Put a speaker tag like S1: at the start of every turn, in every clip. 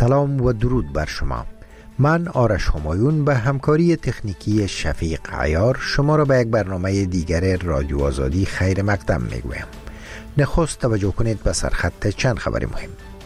S1: سلام و درود بر شما. من آرش همایون به همکاری تکنیکی شفیق عیار شما را به یک برنامه دیگر رادیو آزادی خیر مقدم میگویم. نخست توجه کنید به سرخط چند خبر مهم.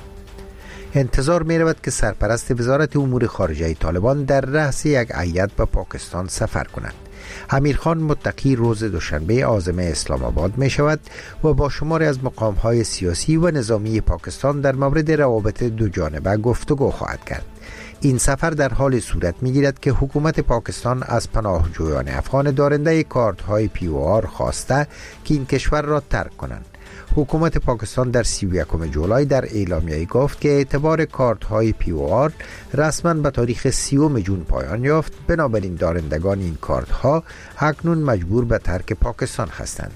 S1: انتظار می رود که سرپرست وزارت امور خارجه طالبان در رأس یک هیئت به پاکستان سفر کند. امیرخان متقی روز دوشنبه عازم اسلام آباد می شود و با شماری از مقام‌های سیاسی و نظامی پاکستان در مورد روابط دو جانبه گفتگو خواهد کرد. این سفر در حال صورت می گیرد که حکومت پاکستان از پناهجویان افغان دارنده کارت‌های POR خواسته که این کشور را ترک کنند. حکومت پاکستان در 31 جولای در اعلامیه گفت که اعتبار کارت‌های POR رسما به تاریخ 30 جون پایان یافت، بنابراین دارندگان این کارت‌ها اکنون مجبور به ترک پاکستان هستند.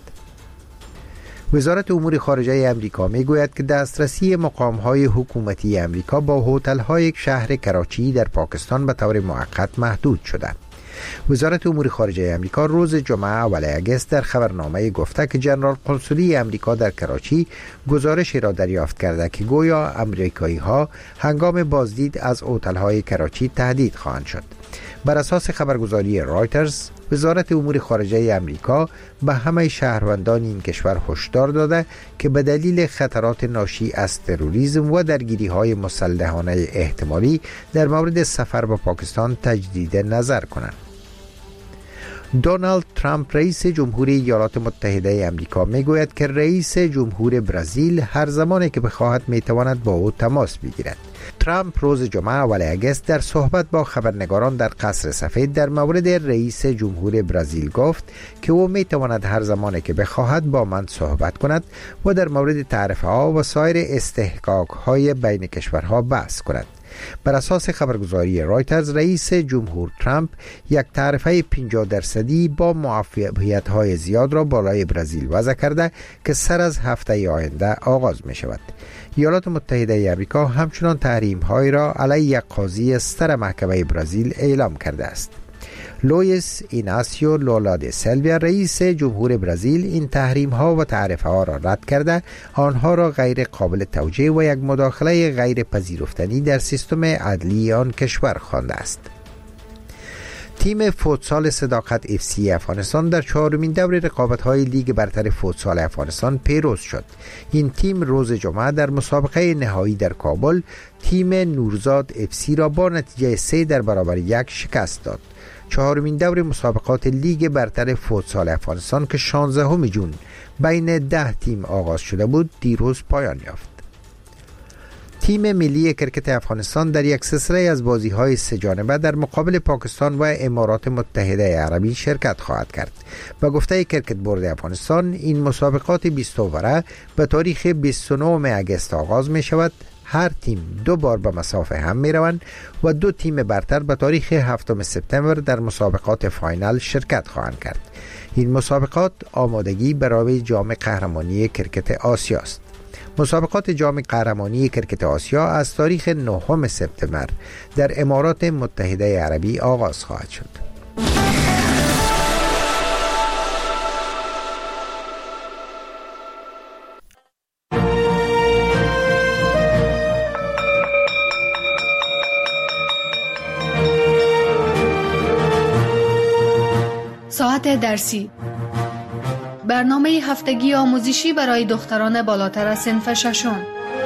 S1: وزارت امور خارجه امریکا میگوید که دسترسی مقام‌های حکومتی امریکا با هتل‌های شهر کراچی در پاکستان به طور موقت محدود شده. وزارت امور خارجه امریکا روز جمعه اول اگست در خبرنامه گفته که جنرال قنصلی امریکا در کراچی گزارشی را دریافت کرده که گویا امریکایی‌ها هنگام بازدید از هتل‌های کراچی تهدید خواهند شد. بر اساس خبرگزاری رایترز، وزارت امور خارجه امریکا به همه شهروندان این کشور هشدار داده که به دلیل خطرات ناشی از تروریسم و درگیری‌های مسلحانه احتمالی در مورد سفر به پاکستان تجدید نظر کنند. دونالد ترامپ رئیس جمهوری ایالات متحده امریکا میگوید که رئیس جمهور برزیل هر زمانی که بخواهد میتواند با او تماس بگیرد. ترامپ روز جمعه اول اگست در صحبت با خبرنگاران در قصر سفید در مورد رئیس جمهور برزیل گفت که او میتواند هر زمانی که بخواهد با من صحبت کند و در مورد تعرفه‌ها و سایر استحقاق‌های بین کشورها بحث کند. بر اساس خبرگزاری رایترز، رئیس جمهور ترامپ یک تعرفه 50% با معافیت‌های زیاد را بالای برزیل وضع کرده که سر از هفته آینده آغاز می شود. ایالات متحده آمریکا همچنان تحریم‌های را علیه یک قاضی سر محکمه برزیل اعلام کرده است. لوئیس ایناسیو لولا د سیلویا رئیس جمهور برزیل این تحریم ها و تعرفه ها را رد کرده، آنها را غیر قابل توجیه و یک مداخله غیر پذیرفتنی در سیستم عدلی آن کشور خوانده است. تیم فوتسال صداقت FC افغانستان در 4مین دور رقابت‌های لیگ برتر فوتسال افغانستان پیروز شد. این تیم روز جمعه در مسابقه نهایی در کابل تیم نورزاد FC را با نتیجه 3-1 شکست داد. 4مین دور مسابقات لیگ برتر فوتسال افغانستان که 16 جون بین 10 تیم آغاز شده بود دیروز پایان یافت. تیم ملی کرکت افغانستان در یک سلسله از بازی‌های 3 جانبه در مقابل پاکستان و امارات متحده عربی شرکت خواهد کرد. به گفته کرکت بورد افغانستان، این مسابقات 20 اووره به تاریخ 29 اگست آغاز می شود. هر تیم 2 بار به مسافه هم می روند و 2 تیم برتر به تاریخ 7 سپتامبر در مسابقات فاینال شرکت خواهند کرد. این مسابقات آمادگی برای جام قهرمانی کرکت آسیا است. مسابقات جام قهرمانی کرکت آسیا از تاریخ 9 سپتامبر در امارات متحده عربی آغاز خواهد شد.
S2: ساعت درسی، برنامه هفتگی آموزشی برای دختران بالاتر از صنف ششم.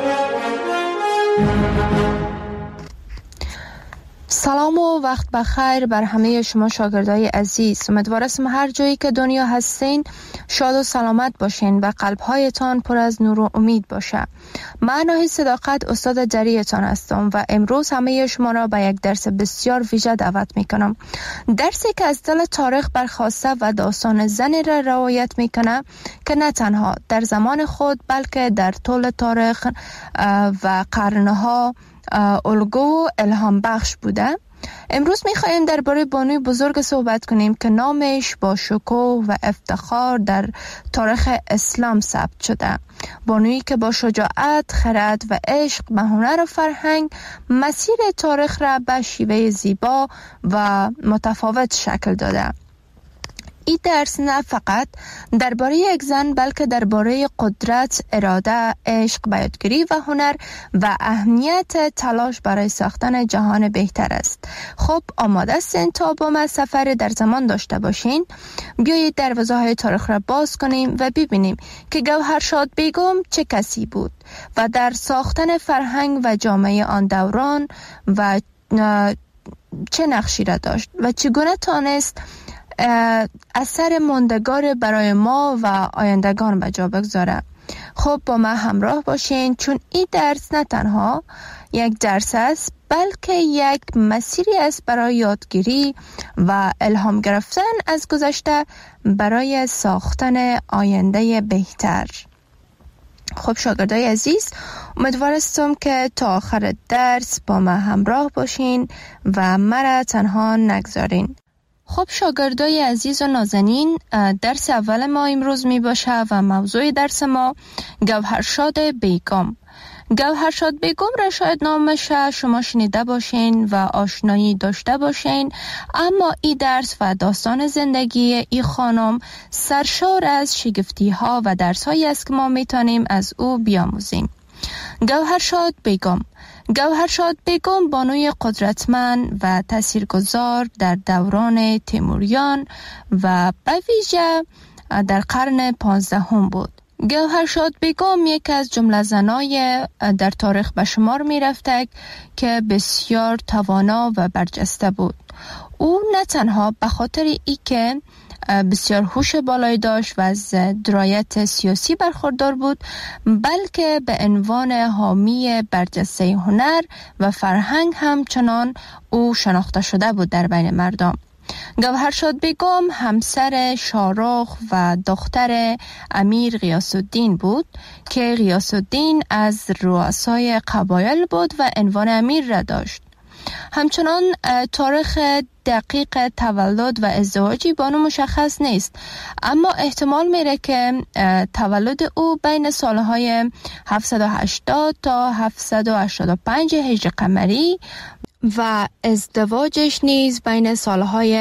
S3: سلام و وقت بخیر بر همه شما شاگردای عزیز. امیدوارم هر جایی که دنیا هستین شاد و سلامت باشین و قلبهایتان پر از نور و امید باشه. من ناهید صداقت استاد جریتان هستم و امروز همه شما را به یک درس بسیار ویژه دعوت میکنم. درسی که از دل تاریخ برخواسته و داستان زنی را روایت میکنه که نه تنها در زمان خود بلکه در طول تاریخ و قرنها الگو و الهام بخش بوده. امروز میخواییم درباره بانوی بزرگ صحبت کنیم که نامش با شکوه و افتخار در تاریخ اسلام ثبت شده. بانویی که با شجاعت، خرد و عشق به هنر و فرهنگ مسیر تاریخ را به شیوه زیبا و متفاوت شکل داده. این درس نه فقط درباره یک زن بلکه درباره قدرت، اراده، عشق به یادگیری و هنر و اهمیت تلاش برای ساختن جهان بهتر است. خب آماده هستین تا با ما سفر در زمان داشته باشین؟ بیایید دروازه های تاریخ را باز کنیم و ببینیم که گوهرشاد بیگم چه کسی بود و در ساختن فرهنگ و جامعه آن دوران و چه نقشی را داشت و چگونه تانست اثر ماندگار برای ما و آیندگان به جا بگذاره. خب با ما همراه باشین، چون این درس نه تنها یک درس است بلکه یک مسیری است برای یادگیری و الهام گرفتن از گذشته برای ساختن آینده بهتر. خب شاگردای عزیز، امیدوارستم که تا آخر درس با ما همراه باشین و مرا تنها نگذارین. خب شاگردای عزیز و نازنین، درس اول ما امروز می باشه و موضوع درس ما گوهرشاد بیگم. گوهرشاد بیگم را شاید نامش شما شنیده باشین و آشنایی داشته باشین، اما این درس و داستان زندگی این خانم سرشار از شگفتی ها و درس هایی است که ما میتونیم از او بیاموزیم. گوهرشاد بیگم بانوی قدرتمند و تاثیرگذار در دوران تیموریان و به ویژه در قرن 15 بود. گوهرشاد بیگم یک از جمله زنای در تاریخ به شمار می رفته که بسیار توانا و برجسته بود. او نه تنها به خاطر ای که بسیار هوش بالایی داشت و از درایت سیاسی برخوردار بود، بلکه به عنوان حامی برجسته هنر و فرهنگ همچنان او شناخته شده بود در بین مردم. گوهرشاد بیگم همسر شاهرخ و دختر امیر غیاث الدین بود که غیاث الدین از رؤسای قبایل بود و عنوان امیر را داشت. همچنان تاریخ دقیق تولد و ازدواجی بانو مشخص نیست، اما احتمال میره که تولد او بین سالهای 780 تا 785 هجری قمری و ازدواجش نیز بین سالهای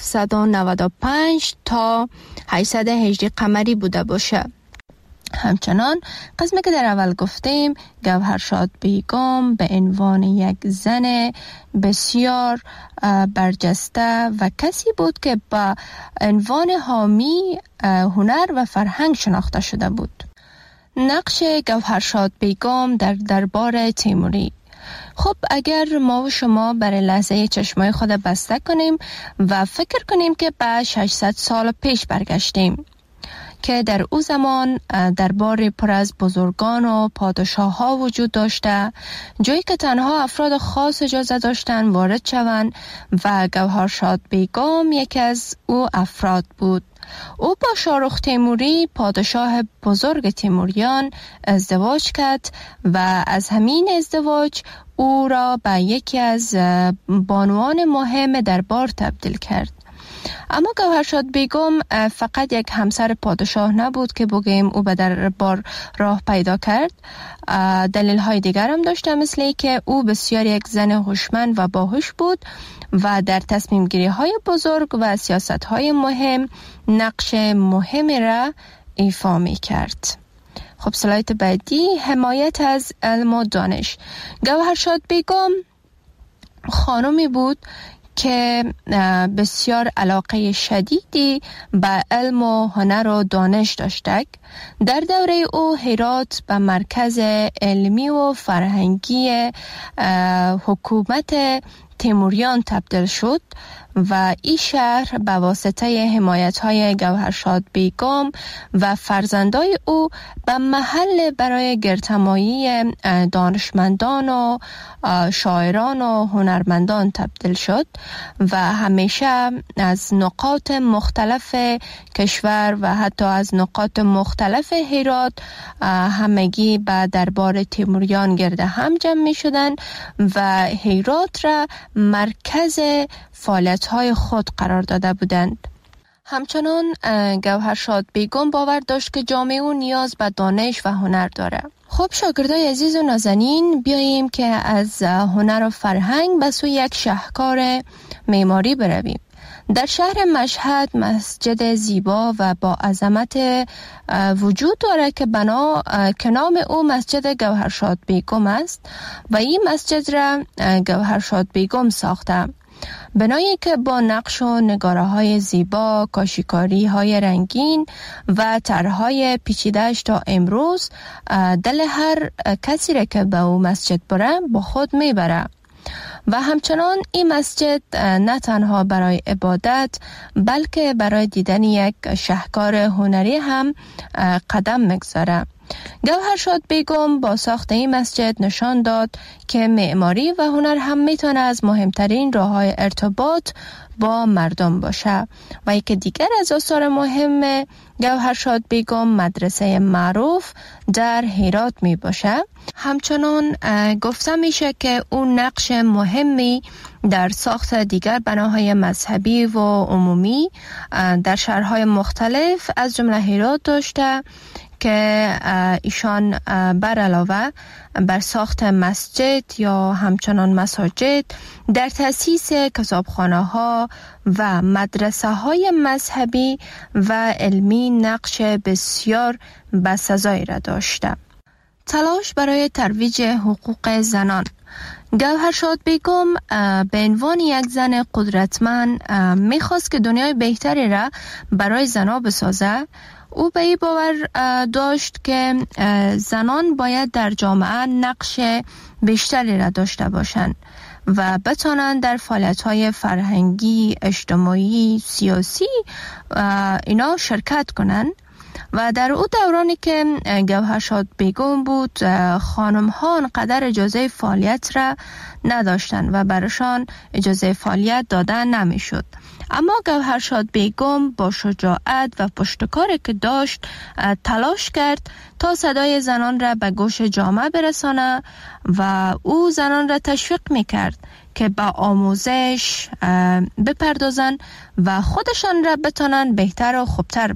S3: 795 تا 800 هجری قمری بوده باشه. همچنان قسمی که در اول گفتیم، گوهرشاد بیگم به عنوان یک زن بسیار برجسته و کسی بود که با عنوان حامی هنر و فرهنگ شناخته شده بود. نقش گوهرشاد بیگم در دربار تیموری. خب اگر ما و شما برای لحظه چشمای خود بسته کنیم و فکر کنیم که به 600 سال پیش برگشتیم که در او زمان دربار پر از بزرگان و پادشاه ها وجود داشته، جایی که تنها افراد خاص اجازه داشتن وارد شوند و گوهرشاد بیگم یکی از او افراد بود. او با شاهرخ تیموری پادشاه بزرگ تیموریان ازدواج کرد و از همین ازدواج او را به یکی از بانوان مهم دربار تبدیل کرد. اما گوهرشاد بیگم فقط یک همسر پادشاه نبود که بگیم او به دربار راه پیدا کرد. دلیل های دیگر هم داشته، مثل ای که او بسیار یک زن هوشمند و باهوش بود و در تصمیم گیری های بزرگ و سیاست های مهم نقش مهمی را ایفا می کرد. خب سلایت بعدی، حمایت از علم و دانش. گوهرشاد بیگم خانمی بود که بسیار علاقه شدیدی به علم و هنر و دانش داشته. در دوره او هرات به مرکز علمی و فرهنگی حکومت تیموریان تبدیل شد و این شهر به واسطه حمایت‌های گوهرشاد بیگم و فرزندای او به محل برای گردهمایی دانشمندان و شاعران و هنرمندان تبدیل شد و همیشه از نقاط مختلف کشور و حتی از نقاط مختلف هرات همگی به دربار تیموریان گرد هم جمع می شدن و هرات را مرکز فعالیت‌های خود قرار داده بودند. همچنان گوهرشاد بیگم باور داشت که جامعه او نیاز به دانش و هنر داره. خب شاگردای عزیز و نازنین، بیاییم که از هنر و فرهنگ به سوی یک شاهکار معماری برویم. در شهر مشهد مسجد زیبا و با عظمت وجود داره که نام او مسجد گوهرشاد بیگم است و این مسجد را گوهرشاد بیگم ساخته. بنایی که با نقش و نگاره های زیبا، کاشیکاری های رنگین و طرحهای پیچیده‌اش تا امروز دل هر کسی را که به او مسجد بره با خود میبره. و همچنان این مسجد نه تنها برای عبادت بلکه برای دیدن یک شاهکار هنری هم قدم میگذاره. گوهرشاد بیگم با ساخت این مسجد نشان داد که معماری و هنر هم میتونه از مهمترین راه‌های ارتباط با مردم باشه. و یکی دیگر از آثار مهم گوهرشاد بیگم مدرسه معروف در هرات می باشه. همچنان گفته میشه که اون نقش مهمی در ساخت دیگر بناهای مذهبی و عمومی در شهرهای مختلف از جمله هرات داشته که ایشان بر علاوه بر ساخت مسجد یا همچنان مساجد در تأسیس کتابخانه ها و مدرسه های مذهبی و علمی نقش بسیار بسزایی را داشته. تلاش برای ترویج حقوق زنان. گوهرشاد بیگم به عنوان یک زن قدرتمند میخواست که دنیای بهتری را برای زنان بسازه. او به این باور داشت که زنان باید در جامعه نقش بیشتری را داشته باشند و بتوانند در فعالیت‌های فرهنگی، اجتماعی، سیاسی اینا شرکت کنند. و در او دورانی که گوهرشاد بیگم بود خانم‌ها انقدر اجازه فعالیت را نداشتند و برایشان اجازه فعالیت داده نمی‌شد. اما گوهرشاد بیگم با شجاعت و پشتکاری که داشت تلاش کرد تا صدای زنان را به گوش جامعه برسانه و او زنان را تشویق میکرد که به آموزش بپردازن و خودشان را بتانن بهتر و خوبتر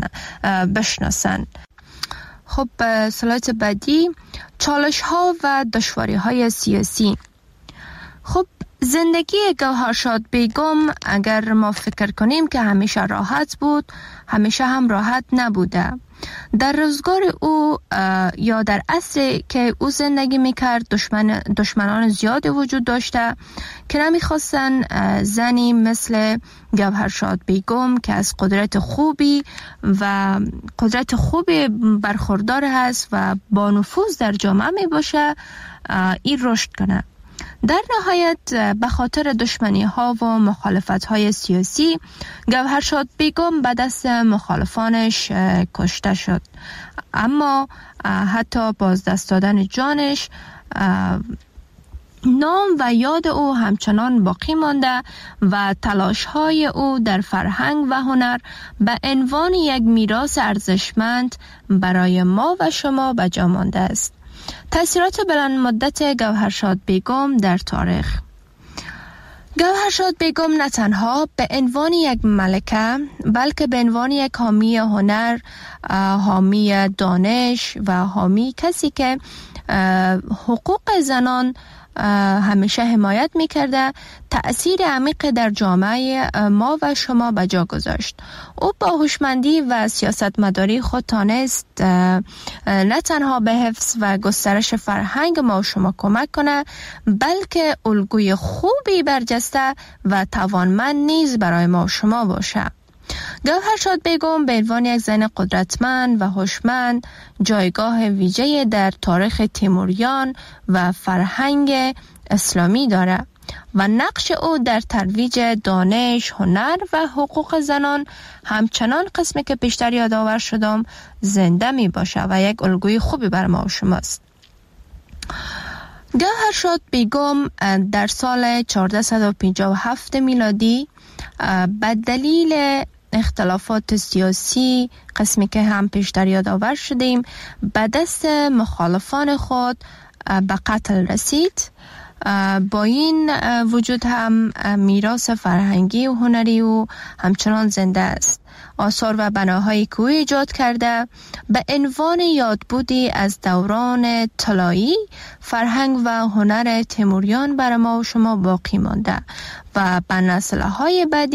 S3: بشناسن. خب سلایت بعدی، چالش ها و دشواری های سیاسی. خب زندگی گوهرشاد بیگم اگر ما فکر کنیم که همیشه راحت بود، همیشه هم راحت نبوده. در روزگار او یا در عصری که او زندگی میکرد دشمنان زیادی وجود داشته که نمیخواستن زنی مثل گوهرشاد بیگم که از قدرت خوبی برخوردار هست و با نفوذ در جامعه می باشه این رشد کنه. در نهایت به خاطر دشمنی ها و مخالفت های سیاسی گوهرشاد بیگم به دست مخالفانش کشته شد. اما حتی بازدست دادن جانش نام و یاد او همچنان باقی مانده و تلاش های او در فرهنگ و هنر به عنوان یک میراث ارزشمند برای ما و شما بجا مانده است. تأثیرات بلند مدت گوهرشاد بیگم در تاریخ. گوهرشاد بیگم نه تنها به عنوان یک ملکه بلکه به عنوان یک حامی هنر، حامی دانش و حامی کسی که حقوق زنان همیشه حمایت میکرده تأثیر عمیق در جامعه ما و شما به جا گذاشت. او با هوشمندی و سیاستمداری خود تانست نه تنها به حفظ و گسترش فرهنگ ما و شما کمک کنه بلکه الگوی خوبی برجسته و توانمند نیز برای ما و شما باشه. گوهرشاد بیگم به عنوان یک زن قدرتمند و هوشمند جایگاه ویژه‌ای در تاریخ تیموریان و فرهنگ اسلامی داره و نقش او در ترویج دانش، هنر و حقوق زنان همچنان قسمی که پیشتر یادآور شدم زنده می باشه و یک الگوی خوبی بر ما و شماست. گوهرشاد بیگم در سال 1457 میلادی به دلیل اختلافات سیاسی قسمی که هم پیشتر یادآور شدیم به دست مخالفان خود به قتل رسید. با این وجود هم میراث فرهنگی و هنری او همچنان زنده است. آثار و بناهایی که او ایجاد کرده به عنوان یادبودی از دوران طلایی فرهنگ و هنر تیموریان بر ما و شما باقی مانده و به نسل‌های بعدی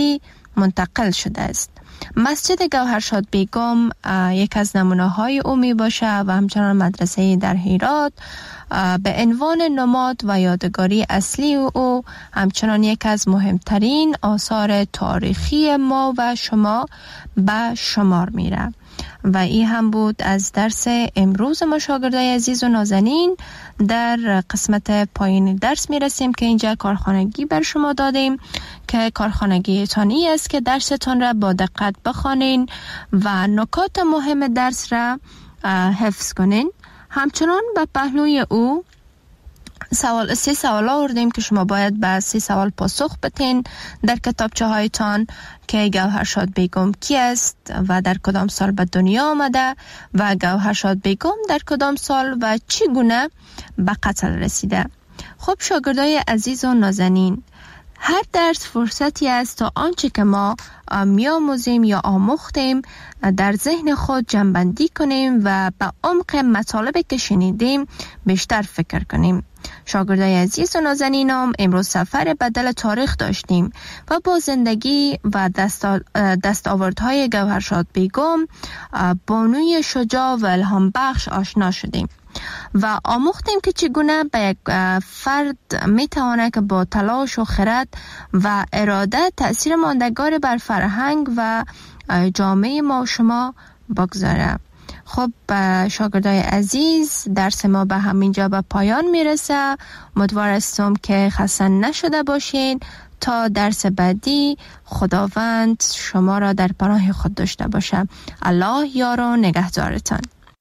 S3: منتقل شده است. مسجد گوهرشاد بیگم یک از نمونه های او می باشه و همچنان مدرسه در هرات به عنوان نماد و یادگاری اصلی او همچنان یک از مهمترین آثار تاریخی ما و شما به شمار میره. و این هم بود از درس امروز ما شاگردای عزیز و نازنین. در قسمت پایین درس میرسیم که اینجا کارخانگی بر شما دادیم که کارخانگی تانی است که درستان را با دقت بخوانین و نکات مهم درس را حفظ کنین. همچنان به پهلوی او 3 سوال آوردیم که شما باید به 3 سوال پاسخ بدین در کتابچه هایتان که گوهرشاد بیگم کی است و در کدام سال به دنیا آمده و گوهرشاد بیگم در کدام سال و چگونه به قتل رسیده. خب شاگردای عزیز و نازنین، هر درس فرصتی است تا آنچه که ما می‌آموزیم یا آموختیم در ذهن خود جمع‌بندی کنیم و به عمق مطالبی که شنیدیم بیشتر فکر کنیم. شاگردای عزیز و نازنینم، امروز سفر بدل تاریخ داشتیم و با زندگی و دستاوردهای گوهرشاد بیگم، بانوی شجاع و الهام بخش آشنا شدیم و آموختیم که چگونه به یک فرد میتواند که با تلاش و خرد و اراده تأثیر ماندگار بر فرهنگ و جامعه ما و شما بگذاره. خب شاگردای عزیز، درس ما به همینجا به پایان میرسه. امیدوار هستم که خسته نشده باشین. تا درس بعدی خداوند شما را در پناه خود داشته باشه. الله یار و نگهدارتان.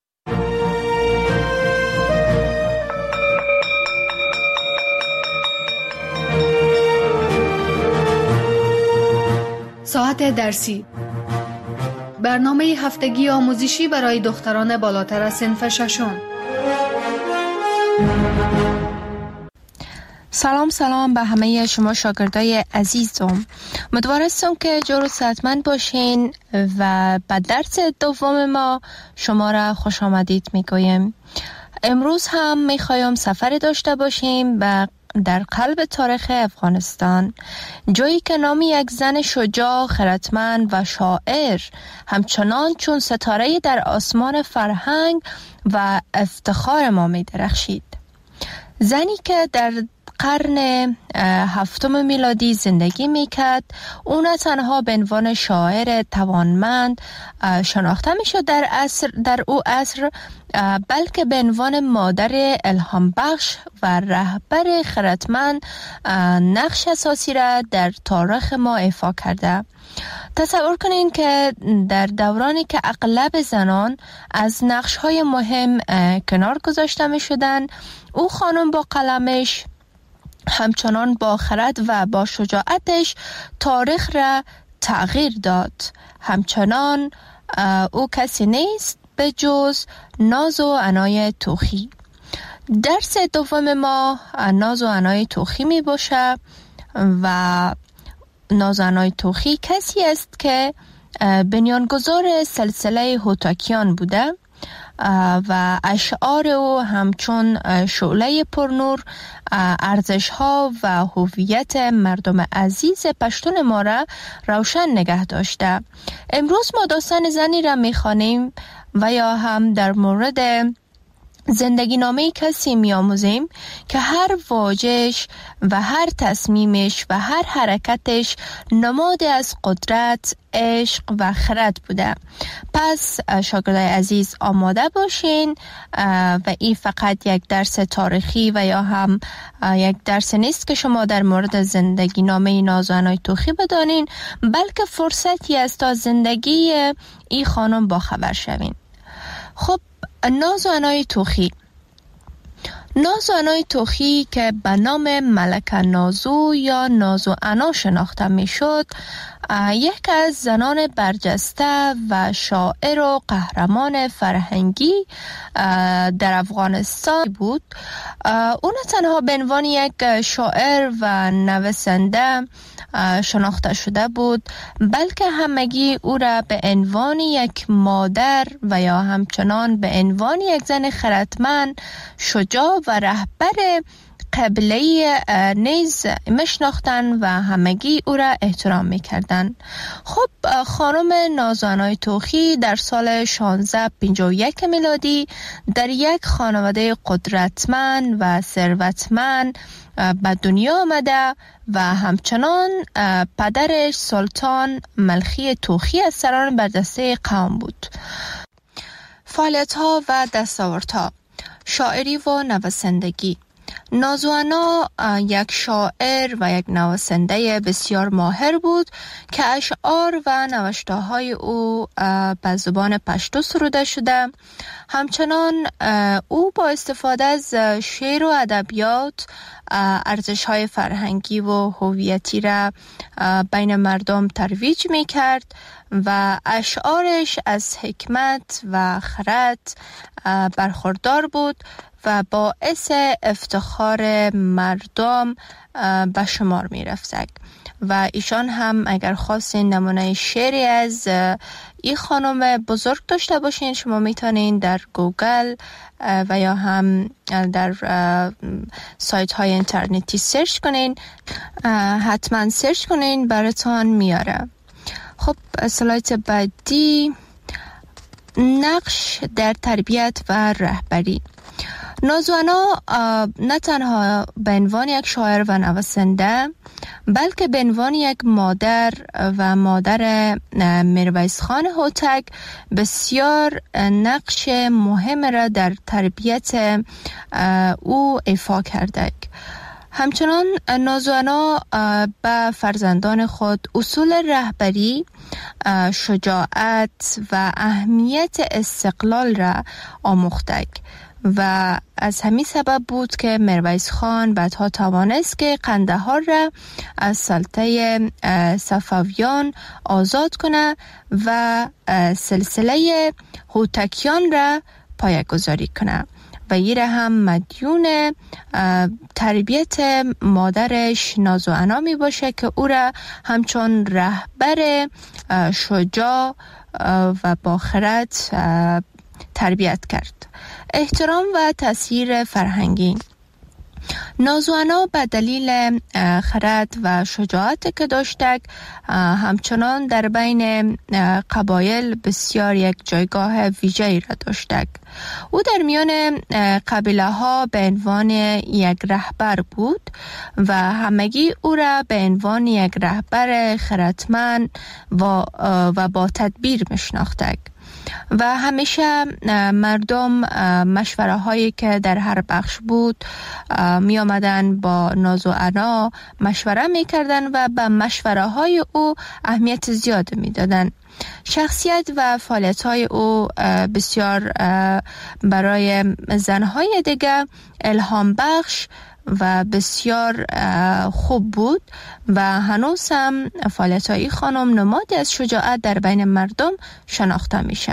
S2: ساعت درسی، برنامه هفتگی آموزشی برای دختران بالاتر از صنف ششم.
S3: سلام به همه شما شاگردای عزیزم. امیدوار هستم که جور و صحتمند باشین و به درس دوم ما شما را خوش آمدید میگویم. امروز هم میخوایم سفر داشته باشیم در قلب تاریخ افغانستان، جایی که نام یک زن شجاع، خردمند و شاعر همچنان چون ستاره در آسمان فرهنگ و افتخار ما می درخشید. زنی که در قرن 7 میلادی زندگی میکرد، او نه تنها به عنوان شاعر توانمند شناخته میشد در او عصر، بلکه به عنوان مادر الهام بخش و رهبر خردمند نقش اساسی را در تاریخ ما ایفا کرده. تصور کنین که در دورانی که اغلب زنان از نقش‌های مهم کنار گذاشته می‌شدند، او خانم با قلمش همچنان با خرد و با شجاعتش تاریخ را تغییر داد. همچنان او کسی نیست به جز ناز و عنای توخی. درس دوم ما ناز و عنای توخی می باشه و ناز و عنای توخی کسی است که بنیانگذار سلسله هوتاکیان بوده و اشعار او همچون شعله پرنور ارزش‌ها و هویت مردم عزیز پشتون ما را روشن نگه داشته. امروز ما داستان زنی را می‌خوانیم و یا هم در مورد زندگی نامه کسی می‌آموزیم که هر واژه‌اش و هر تصمیمش و هر حرکتش نماد از قدرت، عشق و خرد بوده. پس شاگردای عزیز آماده باشین و این فقط یک درس تاریخی و یا هم یک درس نیست که شما در مورد زندگی نامه ناز و عنای توخی بدانین، بلکه فرصتی است تا زندگی این خانم با خبر شوین. خب ناز و عنای توخی. ناز و عنای توخی که به نام ملکه نازو یا ناز و عنا شناخته می شد، یک از زنان برجسته و شاعر و قهرمان فرهنگی در افغانستان بود. او نه تنها به عنوان یک شاعر و نویسنده شناخته شده بود، بلکه همگی او را به عنوان یک مادر و یا همچنان به عنوان یک زن خردمند، شجاع و رهبر قبلی نیز میشناختن و همگی او را احترام میکردن. خب خانم نازوانای توخی در سال 1651 میلادی در یک خانواده قدرتمند و ثروتمند به دنیا آمده و همچنان پدرش سلطان ملخی توخی از سران برجسته قوم بود. فعالیت‌ها و دستاوردها: شاعری و نویسندگی. نازوانا یک شاعر و یک نویسنده بسیار ماهر بود که اشعار و نوشته‌های او به زبان پشتو سروده شده. همچنان او با استفاده از شعر و ادبیات ارزش‌های فرهنگی و هویتی را بین مردم ترویج می‌کرد و اشعارش از حکمت و خرد برخوردار بود و باعث افتخار مردم به شمار می رفتند. و ایشان هم اگر خواستین نمونه شعری از این خانم بزرگ داشته باشین، شما میتونین در گوگل و یا هم در سایت های اینترنتی سرچ کنین، حتما سرچ کنین براتون میاره. خب اسلایت بعدی، نقش در تربیت و رهبری. نازوانا نه تنها به عنوان یک شاعر و نویسنده بلکه به عنوان یک مادر و مادر میرویس خان هوتک بسیار نقش مهم را در تربیت او ایفا کرده. همچنان نازوانا به فرزندان خود اصول رهبری، شجاعت و اهمیت استقلال را آموخته و از همین سبب بود که میرویس خان بعدها توانست که قندهار را از سلطه صفویان آزاد کنه و سلسله هوتکیان را پایه‌گذاری کنه و این را هم مدیون تربیت مادرش نازوانا می باشه که او را همچون رهبر شجاع و با خرد تربیت کرد. احترام و تأثیر فرهنگی. نازوانا به دلیل خرد و شجاعت که داشته همچنان در بین قبایل بسیار یک جایگاه ویژه‌ای را داشته. او در میان قبیله ها به عنوان یک رهبر بود و همگی او را به عنوان یک رهبر خردمند و با تدبیر میشناختند و همیشه مردم مشوره هایی که در هر بخش بود می آمدن با نازوانا مشوره می کردن و به مشوره های او اهمیت زیاد می دادن. شخصیت و فعالیت های او بسیار برای زنهای دیگه الهام بخش و بسیار خوب بود و هنوز هم فعالیت های خانم نمادی از شجاعت در بین مردم شناخته میشه.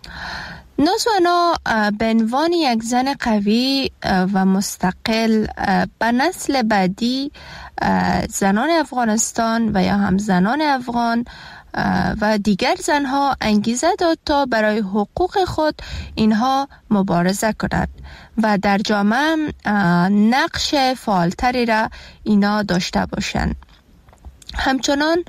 S3: نازوانا به عنوان یک زن قوی و مستقل به نسل بعدی زنان افغانستان و یا هم زنان افغان و دیگر زنها انگیزه داد تا برای حقوق خود اینها مبارزه کنند و در جامعه نقش فعالتری را اینا داشته باشند. همچنان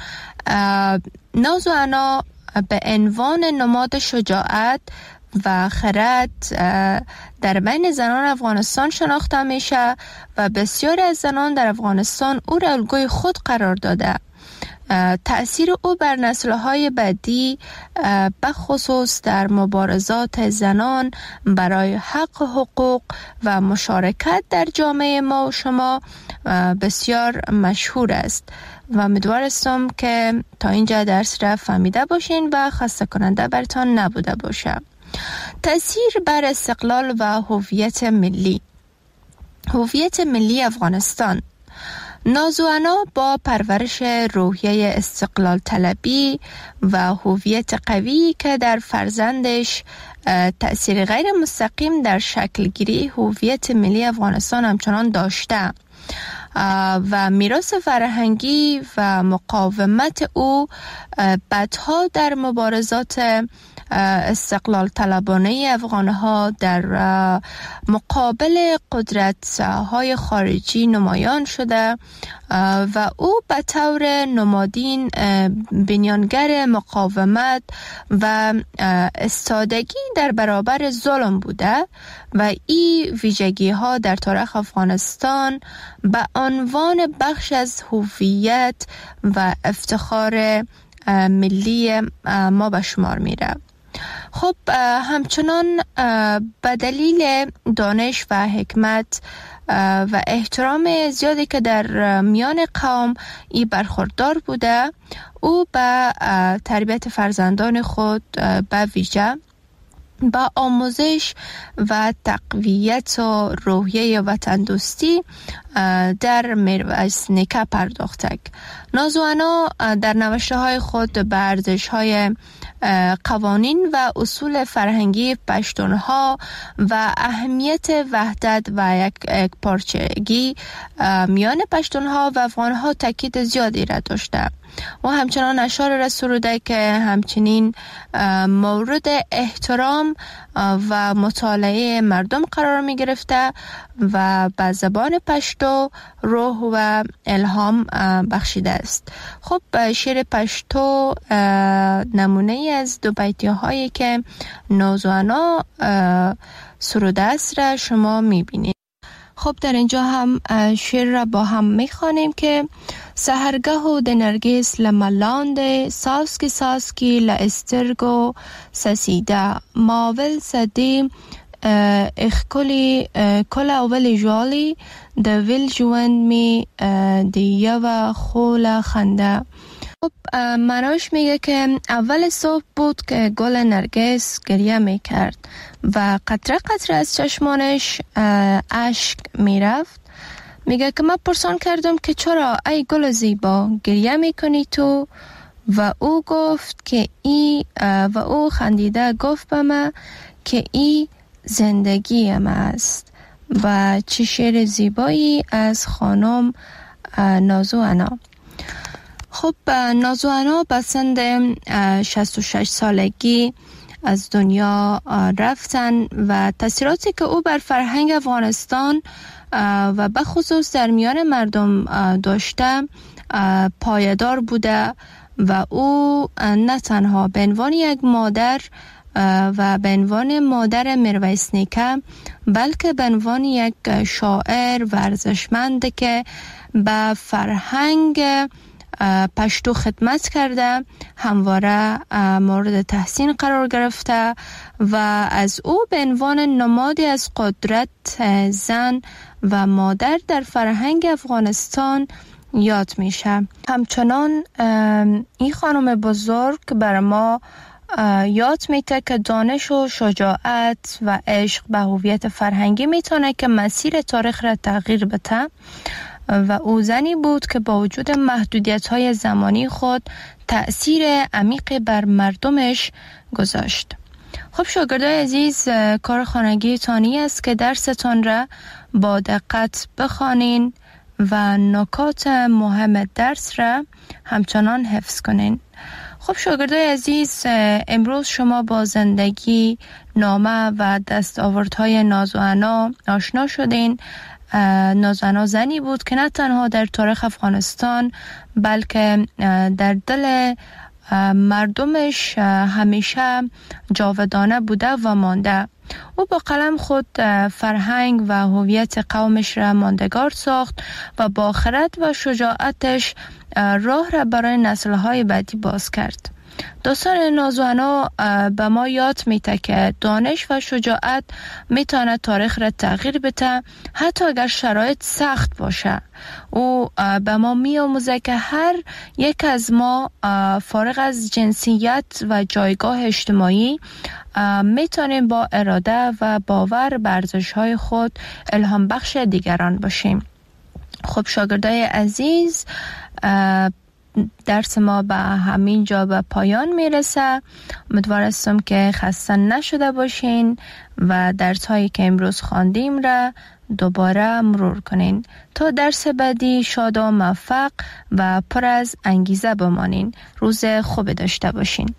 S3: نازوانا به عنوان نماد شجاعت و خرد در بین زنان افغانستان شناخته میشه و بسیاری از زنان در افغانستان او را الگوی خود قرار داده. تأثیر او بر نسل‌های بعدی به خصوص در مبارزات زنان برای حق حقوق و مشارکت در جامعه ما و شما بسیار مشهور است و امیدوارم که تا اینجا درس را فهمیده باشین و خسته کننده برتان نبوده باشه. تأثیر بر استقلال و هویت ملی. هویت ملی افغانستان. نازوانا با پرورش روحیه استقلال طلبی و هویت قوی که در فرزندش تأثیر غیر مستقیم در شکل گیری هویت ملی افغانستان همچنان داشته. و میراث فرهنگی و مقاومت او بعدها در مبارزات استقلال طلبانه افغانها در مقابل قدرت های خارجی نمایان شده و او به طور نمادین بنیانگر مقاومت و استادگی در برابر ظلم بوده و این ویژگی ها در تاریخ افغانستان به عنوان بخش از هویت و افتخار ملی ما به شمار میره. خب همچنان به دلیل دانش و حکمت و احترام زیادی که در میان قوم ای برخوردار بوده، او به تربیت فرزندان خود به ویژه با آموزش و تقویت و روحیه وطن دوستی در میرویس نیکه پرداخته. نازوانا در نوشته های خود به ارزش های قوانین و اصول فرهنگی پشتونها و اهمیت وحدت و یک پارچگی میان پشتونها و افغانها تاکید زیادی را داشته و همچنان اشعار را سروده که همچنین مورد احترام و مطالعه مردم قرار می گرفته و به زبان پشتو روح و الهام بخشیده است. خب شعر پشتو نمونه از دو بیتی هایی که نازوانا سروده است را شما می بینید. خب در اینجا هم شعر را با هم می خوانیم که سحرگه و دنرگیس لملاند ساسکی لاسترگو سسیده ماول سدی اخکلی کل اول جوالی دویل جوند می دیه و خول خنده. خب مناش میگه که اول صبح بود که گل نرگس گریه میکرد و قطره قطره از چشمانش اشک میرفت. میگه که من پرسان کردم که چرا ای گل زیبا گریه میکنی تو؟ و او گفت که و او خندیده گفت به من که ای زندگی ما است. و چه شعر زیبایی از خانم نازوانا. خب نازوانا به سن 66 سالگی از دنیا رفتن و تاثیراتی که او بر فرهنگ افغانستان و به خصوص در میان مردم داشته پایدار بوده و او نه تنها به عنوان یک مادر و به عنوان مادر میرویس نیکه بلکه به عنوان یک شاعر ورزشمند که به فرهنگ پشتو خدمت کرده همواره مورد تحسین قرار گرفته و از او به عنوان نمادی از قدرت زن و مادر در فرهنگ افغانستان یاد میشه. همچنان این خانم بزرگ بر ما یاد میده که دانش و شجاعت و عشق به هویت فرهنگی میتونه که مسیر تاریخ را تغییر بده و او زنی بود که با وجود محدودیت‌های زمانی خود تأثیر عمیقی بر مردمش گذاشت. خب شاگردای عزیز، کار خانگی تانی است که درستان را با دقت بخوانین و نکات مهم درس را همچنان حفظ کنین. خب شاگردای عزیز، امروز شما با زندگی، نامه و دستاوردهای نازوانا آشنا شدین. نازوانا زنی بود که نه تنها در تاریخ افغانستان بلکه در دل مردمش همیشه جاودانه بوده و مانده. او با قلم خود فرهنگ و هویت قومش را ماندگار ساخت و با خرد و شجاعتش راه را برای نسل‌های بعدی باز کرد. داستان نازوانا به ما یاد میده که دانش و شجاعت میتونه تاریخ را تغییر بده حتی اگر شرایط سخت باشه. او به ما میآموزه که هر یک از ما فارغ از جنسیت و جایگاه اجتماعی میتونیم با اراده و باور بر ارزش‌های خود الهام بخش دیگران باشیم. خب شاگردای عزیز، درس ما به همین جا به پایان میرسه. امیدوار هستم که خسته نشده باشین و درس هایی که امروز خواندیم را دوباره مرور کنین. تا درس بعدی شاد و موفق و پر از انگیزه بمانین. روز خوب داشته باشین.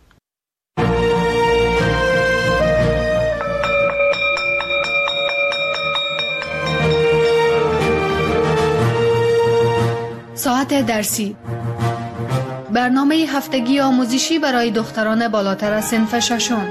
S2: ساعت درسی، برنامه هفتگی آموزشی برای دختران بالاتر از صنف ششم.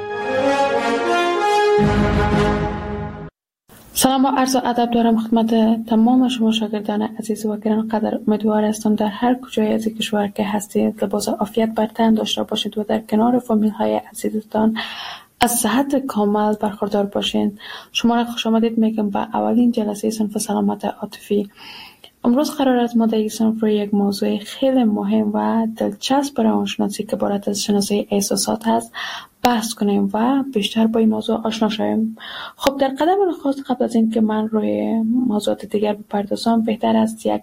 S4: سلام و عرض ادب دارم خدمت تمام شما شاگردان عزیز و گرانقدر. امیدوار هستم در هر کجای از کشور که هستید لباس عافیت بر تن داشته باشید و در کنار فامیل های عزیزتان از صحت کامل برخوردار باشید. شما را خوش آمدید میگم به اولین جلسه صنف سلامت عاطفی. امروز قرار است ما در این صنف روی یک موضوع خیلی مهم و دلچسب برای روانشناسی که عبارت از شناسایی احساسات هست بحث کنیم و بیشتر با این موضوع آشنا شویم. خب در قدم خاص قبل از این که من روی موضوعات دیگر بپردازم بهتر است یک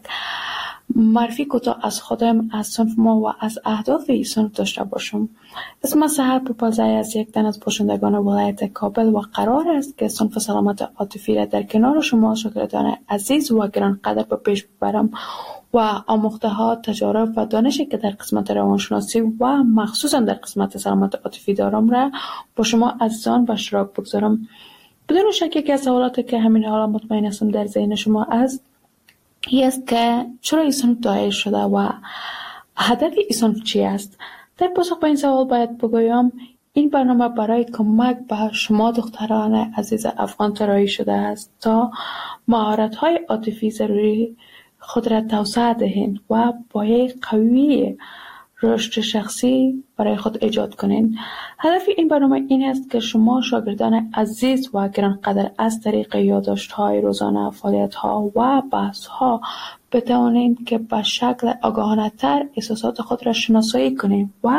S4: معرفی کوتاه از خودم، از صنف ما و از اهداف این صنف داشته باشم. اسم سحر پوپلزای از یک تن از باشندگان ولایت کابل و قرار است که صنف سلامت عاطفی را در کنار شما شاگردان عزیز و گرانقدر به پیش ببرم و آموخته ها، تجارب و دانشی که در قسمت روانشناسی و مخصوصا در قسمت سلامت عاطفی دارم را با شما عزیزان به اشتراک بگذارم. بدون شک یکی از سوالاتی که همین حالا مطمئن هستم در ذهن شما است این است که چرا این صنف دایر شده و هدف این صنف چی است؟ در پاسخ به این سوال باید بگویم این برنامه برای کمک به شما دختران عزیز افغان طراحی شده است تا مهارت‌های عاطفی ضروری خود را توسعه دهید و پایه قوی رشد شخصی برای خود ایجاد کنید. هدف این برنامه این است که شما شاگردان عزیز و گرانقدر از طریق یادداشت‌های روزانه، فعالیت‌ها و بحث‌ها بتوانید که به شکل آگاهانه‌تر احساسات خود را شناسایی کنید و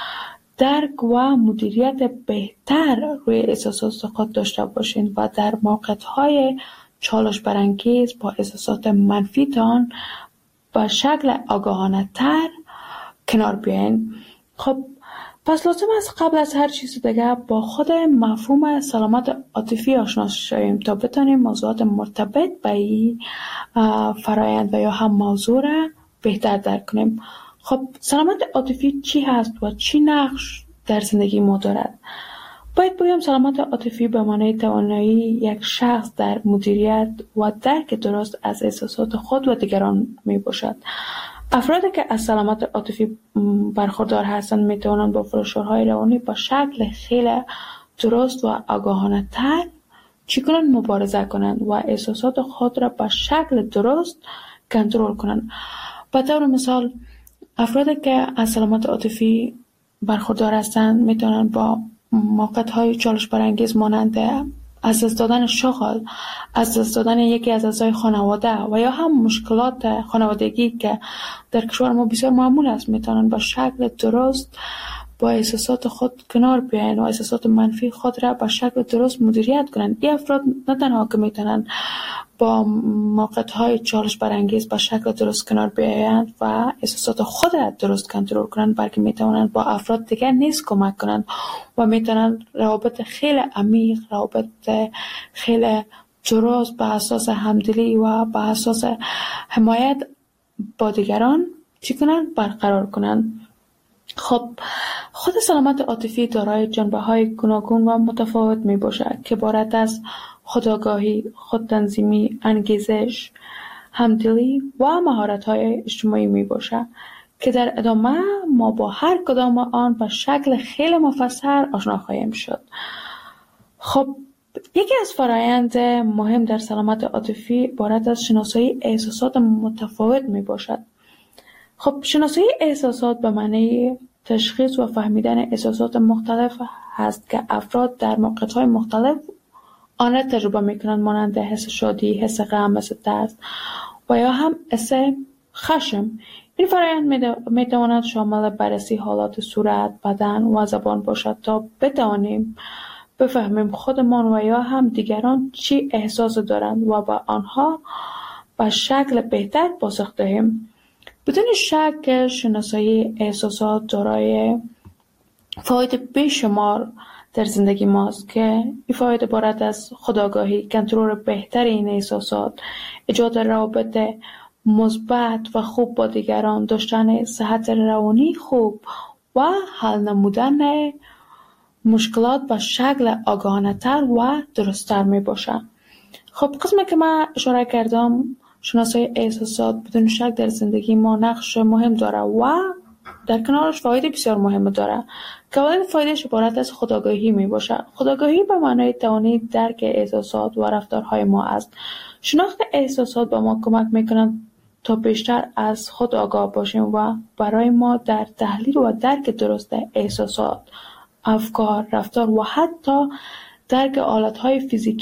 S4: درک و مدیریت بهتر روی احساسات خود داشته باشید و در موقعیت‌های چالش برانگیز با احساسات منفیتان به شکل آگاهانه‌تر کنار بیاین. خب پس لازم است قبل از هر چیز دیگه با خود مفهوم سلامت عاطفی آشنا شویم تا بتونیم موضوعات مرتبط به این فرایند و یا هم موضوع را بهتر درک کنیم. خب سلامت عاطفی چی هست و چی نقش در زندگی ما دارد؟ باید بگم سلامت عاطفی به معنای توانایی یک شخص در مدیریت و درک درست از احساسات خود و دیگران می باشد. افرادی که از سلامت عاطفی برخوردار هستند می توانند با فشارهای روانی با شکل خیلی درست و آگاهانه تر چگونه مبارزه کنند و احساسات خود را با شکل درست کنترل کنند. به طور مثال افرادی که از سلامت عاطفی برخوردار هستند می توانند با موقعیت‌های چالش برانگیز مانند از دست دادن شغل، از دست دادن یکی از اعضای خانواده و یا هم مشکلات خانوادگی که در کشور ما بسیار معمول است میتونن با شکل درست با احساسات خود کنار بیاین و احساسات منفی خود را با شکل درست مدیریت کنند. این افراد نه تنها که میتونن با موقعیت‌های چالش برانگیز با شکل درست کنار بیایند و احساسات خود را درست کنترل کنند، بلکه میتونن با افراد دیگر نیز کمک کنند و میتونن روابط خیلی عمیق، روابط خیلی درست به اساس همدلی و به اساس حمایت با دیگران چی کنند؟ برقرار کنند. خب خود سلامت عاطفی دارای جنبه‌های گوناگون و متفاوت میباشد که عبارت از خودآگاهی، خودتنظیمی، انگیزش، همدلی و مهارت‌های اجتماعی میباشد که در ادامه ما با هر کدام آن به شکل خیلی مفصل آشنا خواهیم شد. خب یکی از فرآیند مهم در سلامت عاطفی عبارت از شناسایی احساسات متفاوت میباشد. خب شناسایی احساسات به معنی تشخیص و فهمیدن احساسات مختلف هست که افراد در موقعیت‌های مختلف آن را تجربه می‌کنند، مانند حس شادی، حس غم، حس ترس و یا هم حس خشم. این فرآیند می‌تواند شامل بررسی حالات صورت، بدن و زبان باشد تا بتوانیم بفهمیم خودمان و یا هم دیگران چی احساس دارند و با آنها به شکل بهتر پاسخ دهیم. بدون شک شناسایی احساسات دارای فواید بیشمار در زندگی ماست که این فواید عبارت از خودآگاهی، کنترل بهتر این احساسات، ایجاد روابط مثبت و خوب با دیگران، داشتن صحت روانی خوب و حل نمودن مشکلات به شکل آگاهانه‌تر و درست‌تر می باشه. خب قسمی که من اشاره کردم، شناسایی احساسات بدون شک در زندگی ما نقش مهم داره و در کنارش فواید بسیار مهم داره که اولین فایدهش عبارت از خودآگاهی می باشه. خودآگاهی به معنای توانایی درک احساسات و رفتارهای ما است. شناخت احساسات به ما کمک میکنند تا بیشتر از خود آگاه باشیم و برای ما در تحلیل و درک درست احساسات، افکار، رفتار و حتی درک حالتهای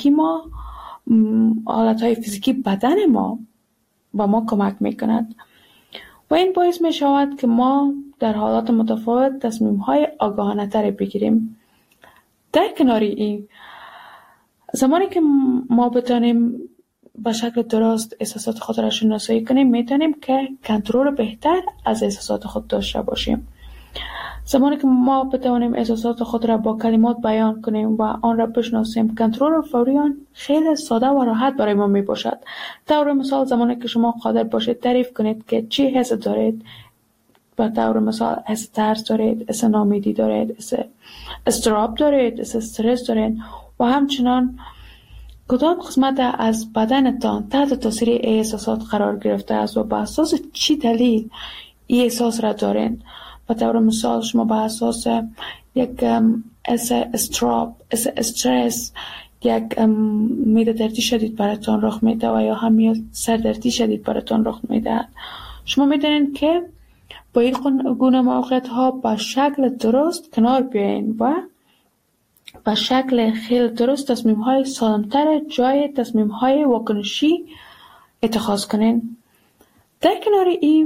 S4: فیزیکی بدن ما به ما کمک میکند و این باعث می شود که ما در حالات متفاوت تصمیم‌های آگاهانه تری بگیریم. در کنار این، زمانی که ما بتانیم به شکل درست احساسات خود را شناسایی کنیم، میتونیم که کنترل بهتر از احساسات خود داشته باشیم. زمانی که ما بتوانیم احساسات خود را با کلمات بیان کنیم و آن را بشناسیم، کنترل فوری آن خیلی ساده و راحت برای ما می باشد. طور مثال، زمانی که شما قادر باشید تعریف کنید که چی حس دارید، به طور مثال حس ترس دارید، حس ناامیدی دارید، حس اضطراب دارید، حس استرس دارید و همچنان کدام قسمت از بدنتان تحت تاثیر احساسات قرار گرفته است و به اساس چی دلیل این احساس را دارید. به طور مثال شما به اساس یک اضطراب، استرس، یک معده دردی شدید براتون رخ میده و یا هم سردردی شدید براتون رخ میده، شما میدونید که با این گونه موقعیت ها به شکل درست کنار بیاین و به شکل خیلی درست تصمیم های سالمتر جای تصمیم های واکنشی اتخاذ کنین. در کنار این،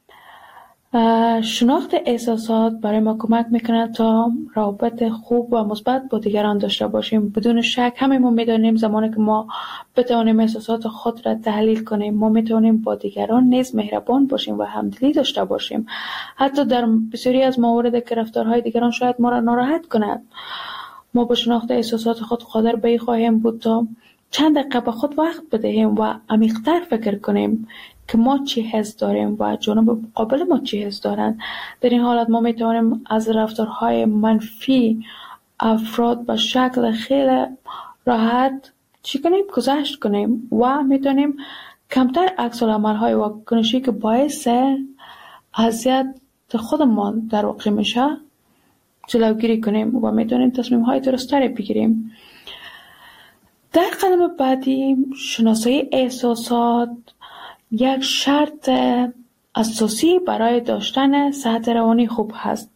S4: شناخت احساسات برای ما کمک میکنه تا روابط خوب و مثبت با دیگران داشته باشیم. بدون شک همه ما میدونیم زمانی که ما بتوانیم احساسات خود را تحلیل کنیم، ما میتونیم با دیگران نیز مهربان باشیم و همدلی داشته باشیم. حتی در بسیاری از موارد که رفتارهای دیگران شاید ما را ناراحت کند، ما با شناخت احساسات خود قادر به این خواهیم بود تا چند دقیقه به خود وقت بدهیم و عمیق‌تر فکر کنیم که ما چی حس داریم و جانب مقابل ما چی حس دارند. در این حالت ما میتوانیم از رفتارهای منفی افراد به شکل خیلی راحت گذشت کنیم و میتونیم کمتر عکس العمل‌های واکنشی که باعث اذیت خودمان در واقع میشه جلوگیری کنیم و میتونیم تصمیم‌های درست‌تری بگیریم. در قدم بعدی، شناسایی احساسات یک شرط اساسی برای داشتن صحت روانی خوب هست.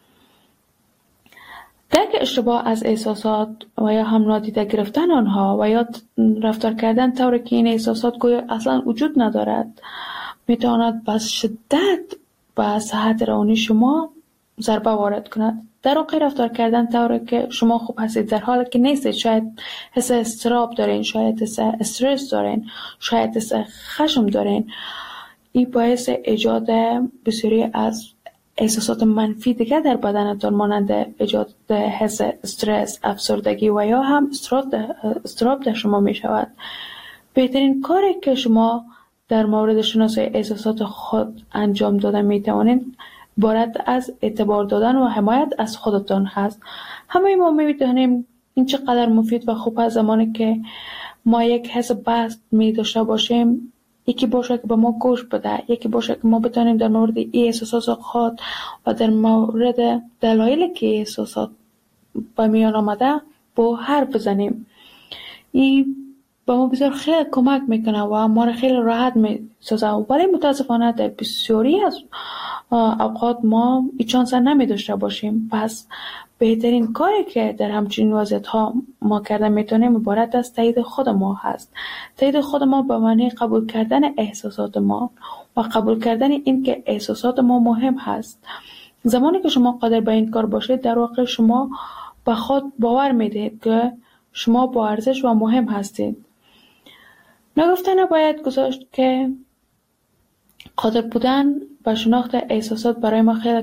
S4: درک اشتباه از احساسات و یا هم نادیده گرفتن آنها و یا رفتار کردن طوری که این احساسات گویا اصلا وجود ندارد میتواند به شدت به صحت روانی شما ضربه وارد کند. در واقع رفتار کردن طوری که شما خوب هستید در حالی که نیستید، شاید حس اضطراب دارین، شاید حس استرس دارین، شاید حس خشم دارین، این باعث ایجاد بسیاری از احساسات منفی دیگر در بدنتان مانند ایجاد حس استرس، افسردگی و یا هم اضطراب در شما می شود. بهترین کاری که شما در مورد شناسایی احساسات خود انجام دادن می توانید عبارت از اعتبار دادن و حمایت از خودتان هست. همه ما می‌دانیم این چقدر مفید و خوب است زمانی که ما یک حس بد می داشته باشیم، یکی باشه که به ما گوش بده، یکی باشه که ما بتونیم در مورد این احساسات خود و در مورد دلایلی که احساسات به میان آمده با حرف بزنیم. این با ما بسیار خیلی کمک میکنه و ما را خیلی راحت میسازه، ولی متاسفانه در بسیاری از اوقات ما این چانس نمی داشته باشیم. پس بهترین کاری که در همچین وضعیت ها ما کرده میتونیم عبارت از تایید خود ما هست. تایید خود ما به معنی قبول کردن احساسات ما و قبول کردن این که احساسات ما مهم هست. زمانی که شما قادر به این کار باشید، در واقع شما به خود باور میدهید که شما با ارزش و مهم هستید. نگفته نباید گذاشت که قادر بودن و شناخت احساسات برای ما خیلی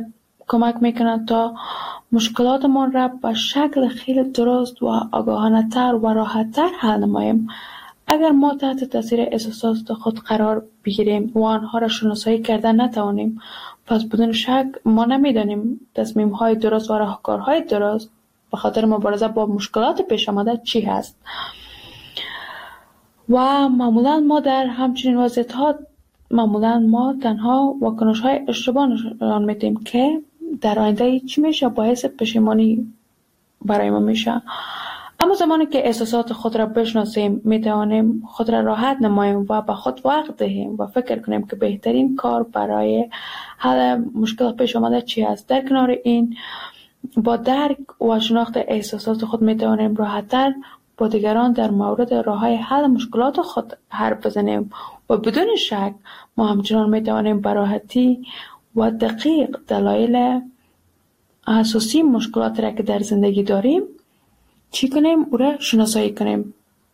S4: کمک میکنند تا مشکلاتمان را به شکل خیلی درست و آگاهانه تر و راحت تر حل نماییم. اگر ما تحت تاثیر احساسات خود قرار بگیریم و آنها را شناسایی کردن نتوانیم، پس بدون شک ما نمیدانیم تصمیم های درست و راهکارهای درست به خاطر مبارزه با مشکلات پیش آمده چی هست. و معمولا ما در همچنین وضعیت‌ها تنها واکنش‌های اشتباه نشان میدیم که در آینده چی میشه، باعث پشیمانی برای ما میشه. اما زمانی که احساسات خود را بشناسیم، میتوانیم خود را راحت نماییم و به خود وقت دهیم و فکر کنیم که بهترین کار برای حل مشکل پیش آمده چی است. در کنار این، با درک و شناخت احساسات خود میتوانیم راحت‌تر با دیگران در مورد راه‌های حل مشکلات خود حرف بزنیم و بدون شک ما همچنان میتوانیم به راحتی و دقیق دلایل اساسی مشکلات را که در زندگی داریم چی کنیم، او را شناسایی کنیم.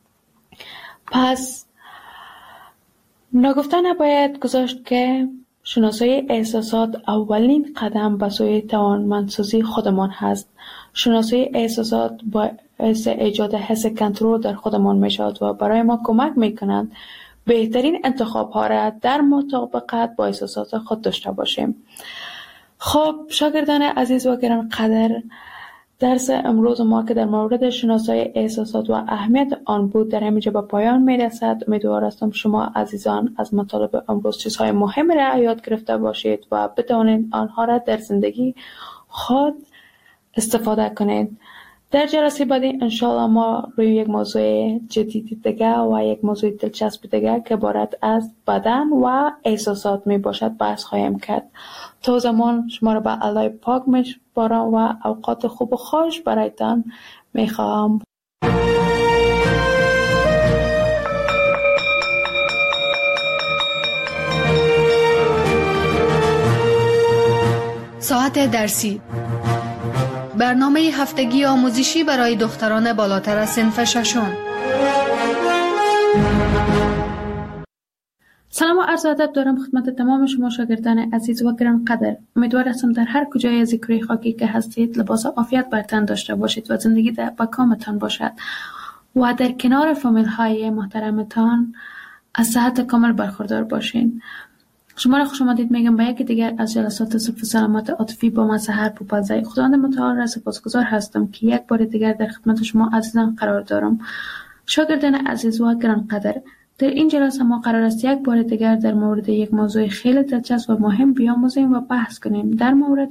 S4: پس ناگفته نباید گذاشت که شناسایی احساسات اولین قدم به سوی توانمندسازی خودمان هست. شناسایی احساسات باعث ایجاد حس کنترل در خودمان می شود و برای ما کمک می کنند بهترین انتخاب ها را در مطابقت با احساسات خود داشته باشیم. خب شاگردان عزیز و گرانقدر، درس امروز ما که در مورد شناسایی احساسات و اهمیت آن بود در همینجا به پایان می رسد. امیدوار هستم شما عزیزان از مطالب امروز چیزهای مهم را یاد گرفته باشید و بتوانید آنها را در زندگی خود استفاده کنید. در جلسه بعدی انشاءالله ما روی یک موضوع جدید دیگه و یک موضوع دلچسب دیگه که عبارت از بدن و احساسات می باشد بحث خواهیم کرد. تا زمان شما را به الله پاک میسپارم و اوقات خوب و خوش برایتان میخواهم.
S2: ساعت درسی، برنامه هفتگی آموزشی برای دختران بالاتر از صنف ششم.
S4: سلام و عرض ادب دارم خدمت تمام شما شاگردان عزیز و گرانقدر. امیدوار هستم در هر کجای از کره خاکی که هستید لباس عافیت بر تن داشته باشید و زندگی با کامتان باشد و در کنار فامیل های محترمتان از صحت کامل برخوردار باشین. شما را خوش آمدید میگم به یکی دیگر از جلسات صفر سلامت عاطفی با من سحر پوپلزی. خداوند متعال را سپاسگزار هستم که یک بار دیگر در خدمت شما عزیزان قرار دارم. شاگردان عزیز و گرانقدر، در این جلسه ما قرار است یک بار دیگر در مورد یک موضوع خیلی دلچسب و مهم بیاموزیم و بحث کنیم، در مورد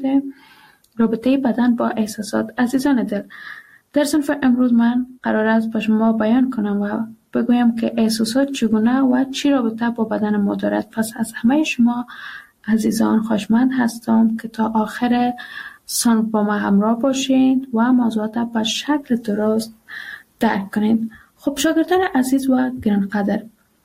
S4: رابطه بدن با احساسات. عزیزان دل، در صنف امروز من قرار است به شما بیان کنم و بگویم که احساسات چگونه و چی رابطه با بدن ما دارد. پس از همه شما عزیزان خواهشمند هستم که تا آخر صنف با ما همراه باشید و موضوعات به شکل درست درک کنید. خب شاگردان عزیز و گرانقدر،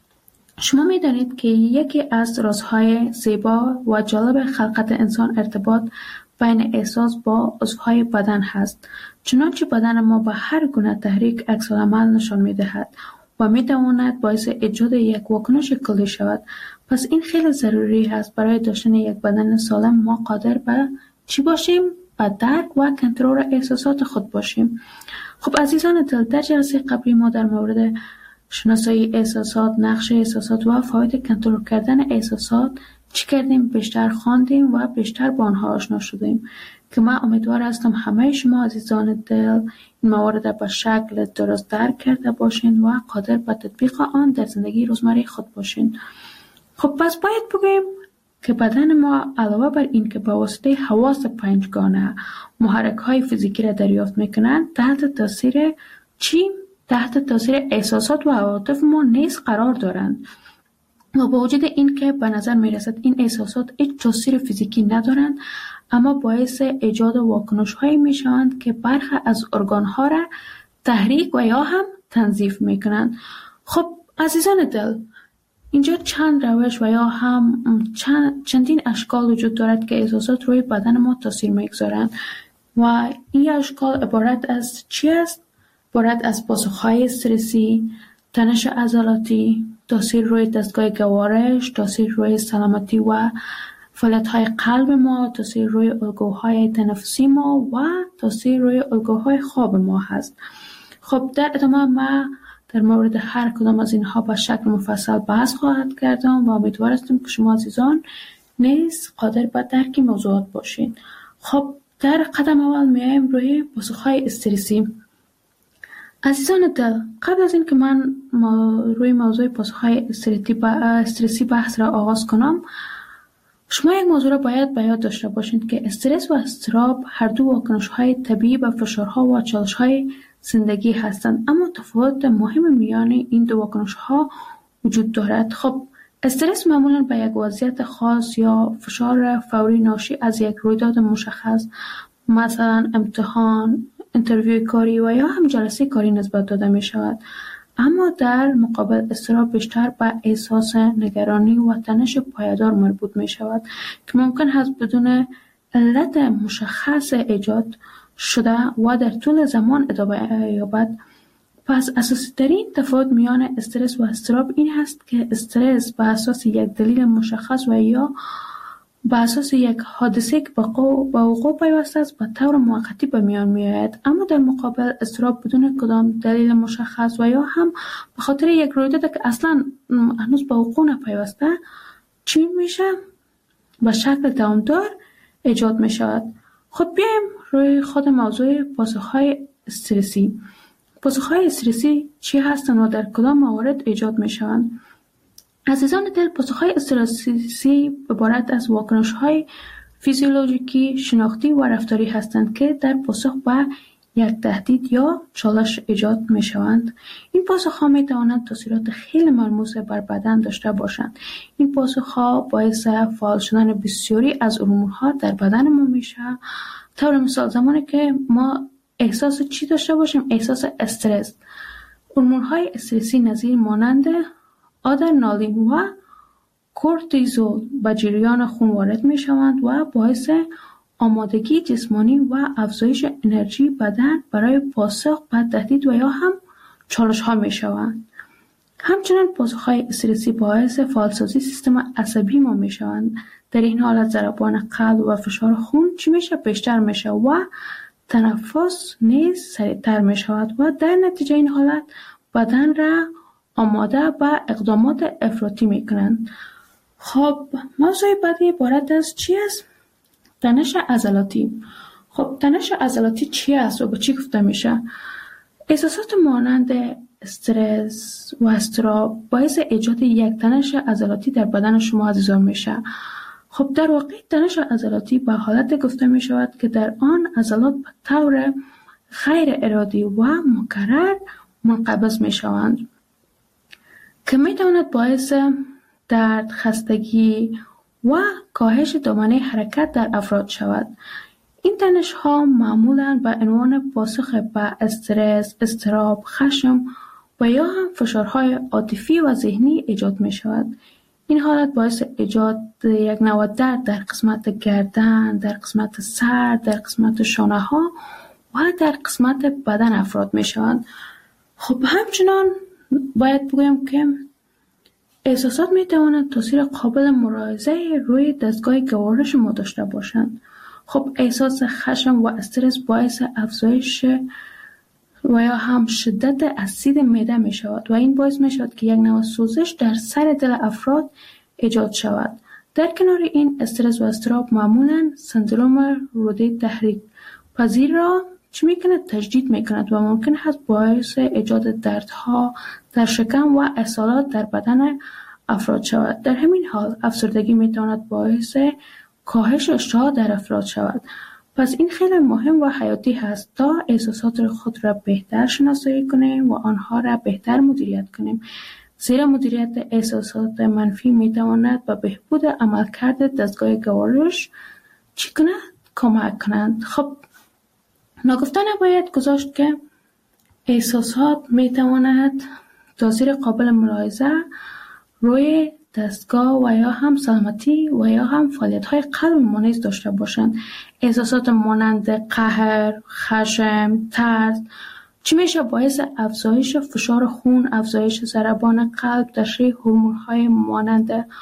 S4: شما می دانید که یکی از رازهای زیبا و جالب خلقت انسان ارتباط بین احساس با عضوهای بدن هست. چنانچه بدن ما به هر گونه تحریک عکس‌العمل نشان می دهد و می تواند باعث ایجاد یک واکنش کلی شود. پس این خیلی ضروری است برای داشتن یک بدن سالم ما قادر به چی باشیم؟ به درک و کنترل احساسات خود باشیم. خب عزیزان دل، در جلسه قبلی ما در مورد شناسایی احساسات، نقش احساسات و فواید کنترل کردن احساسات چی کردیم؟ بیشتر خواندیم و بیشتر با آنها آشنا شدیم که من امیدوار هستم همه شما عزیزان دل این موارد را به شکل درست درک کرده باشین و قادر به تطبیق آن در زندگی روزمره خود باشین. خب پس باید بگوییم که بدن ما علاوه بر این که به واسطه حواس پنجگانه محرک‌های فیزیکی را دریافت می‌کنند، تحت تاثیر چی؟ تحت تاثیر احساسات و عواطف ما نیز قرار دارند. و با وجود این که به نظر می‌رسد این احساسات هیچ تاثیر فیزیکی ندارند، اما باعث ایجاد واکنش‌هایی می‌شوند که برخی از ارگان‌ها را تحریک و یا هم تنظیف می‌کنند. خب عزیزان دل، اینجا چند روش و یا هم چندین اشکال وجود دارد که احساسات روی بدن ما تاثیر می‌گذارند و این اشکال عبارت از چی است؟ عبارت از پاسخ‌های استرسی، تنش عضلاتی، تاثیر روی دستگاه گوارش، تاثیر روی سلامتی و فعالیت‌های قلب ما، تاثیر روی الگوهای تنفسی ما و تاثیر روی الگوهای خواب ما هست. خب در ادامه ما در مورد هر کدام از اینها با شکل مفصل بحث خواهد کردم و امیدوار هستم که شما عزیزان نیز قادر به درک موضوعات باشین. خب در قدم اول میایم روی پاسخ‌های استرسی. عزیزان دل، قبل از این که من روی موضوع پاسخ‌های استرسی بحث را آغاز کنم، شما یک موضوع را باید به یاد داشته باشید که استرس و اضطراب هر دو واکنش‌های طبیعی به فشارها و چالش‌های زندگی هستند، اما تفاوت مهم میان این دو واکنش‌ها وجود دارد. خب استرس معمولاً به یک وضعیت خاص یا فشار فوری ناشی از یک رویداد مشخص، مثلا امتحان، اینترویو کاری و یا هم جلسه کاری نسبت داده می شود. اما در مقابل اضطراب بیشتر به احساس نگرانی و تنش پایدار مربوط می شود که ممکن است بدون علت مشخص ایجاد شده و در طول زمان ادامه یابد. پس اساسی ترین تفاوت میان استرس و اضطراب این است که استرس به اساس یک دلیل مشخص و یا به اساس یک حادثه که به وقوع پیوسته است به طور موقتی به میان میآید، اما در مقابل اضطراب بدون کدام دلیل مشخص و یا هم به خاطر یک رویداد که اصلا هنوز به وقوع نپیوسته چی میشه؟ به شکل دوامدار ایجاد می شود. خب بیایم روی خود موضوع پاسخهای استرسی. پاسخهای استرسی چی هستند و در کدام موارد ایجاد می شوند؟ عزیزان دل، پاسخهای استرسی عبارت از واکنش‌های فیزیولوژیکی، شناختی و رفتاری هستند که در پاسخ به یک تهدید یا چالش ایجاد می شوند. این پاسخ‌ها می توانند تاثیرات خیلی ملموس بر بدن داشته باشند. این پاسخ‌ها باعث فعال شدن بسیاری از هورمون‌ها در بدن ما میشه. طور مثال زمانی که ما احساس چی داشته باشیم؟ احساس استرس. هورمون‌های استرسی نظیر مانند آدرنالین و کورتیزول به جریان خون وارد می شوند و باعث آمادگی جسمانی و افزایش انرژی بدن برای پاسخ به تهدید و یا هم چالش ها می شوند. همچنین پاسخ های استرسی باعث فعالسازی سیستم عصبی ما می شوند. در این حالت ضربان قلب و فشار خون چی میشه؟ بیشتر میشه و تنفس نیز سریعتر می شود و در نتیجه این حالت بدن را آماده به اقدامات افراطی می کنند. خب موضوع بعدی عبارت از چی است؟ تنش عضلاتی. خب تنش عضلاتی چی است و به چی گفته میشه؟ احساسات مانند استرس و اضطراب باعث ایجاد یک تنش عضلاتی در بدن شما عزیزان میشه. خب در واقع تنش عضلاتی به حالت گفته می شود که در آن عضلات به طور غیر ارادی و مکرر منقبض می شوند که می تواند باعث درد، خستگی و کاهش دامنه حرکت در افراد شود. این تنش ها معمولاً به عنوان پاسخ به استرس، اضطراب، خشم و یا هم فشارهای عاطفی و ذهنی ایجاد می شود. این حالت باعث ایجاد یک نوع درد در قسمت گردن، در قسمت سر، در قسمت شانه ها و در قسمت بدن افراد می شوند. خب همچنان باید بگویم که احساسات می توانند تاثیر قابل ملاحظه روی دستگاه گوارش ما داشته باشند. خب احساس خشم و استرس باعث افزایش و یا هم شدت اسید معده می شود و این باعث می شود که یک نوع سوزش در سر دل افراد ایجاد شود. در کنار این استرس و اضطراب معمولاً سندروم روده تحریک پذیر را چی می کند؟ تجدید می کند و ممکن است باعث ایجاد دردها در شکم و اسهالات در بدن افراد شود. در همین حال افسردگی می تواند باعث کاهش اشتها در افراد شود. پس این خیلی مهم و حیاتی هست تا احساسات خود را بهتر شناسایی کنیم و آنها را بهتر مدیریت کنیم. زیرا مدیریت احساسات منفی می تواند به بهبود عملکرد دستگاه گوارش چی کند؟ کمک کنند. خب ناگفته نباید گذاشت که احساسات می تواند تاثیر قابل ملاحظه روی دستگاه و یا هم سلامتی و یا هم فعالیت‌های قلب ما نیز داشته باشند. احساسات مانند قهر، خشم، ترس چی میشه؟ باعث افزایش فشار خون، افزایش ضربان قلب، تشریح هورمون‌های مانند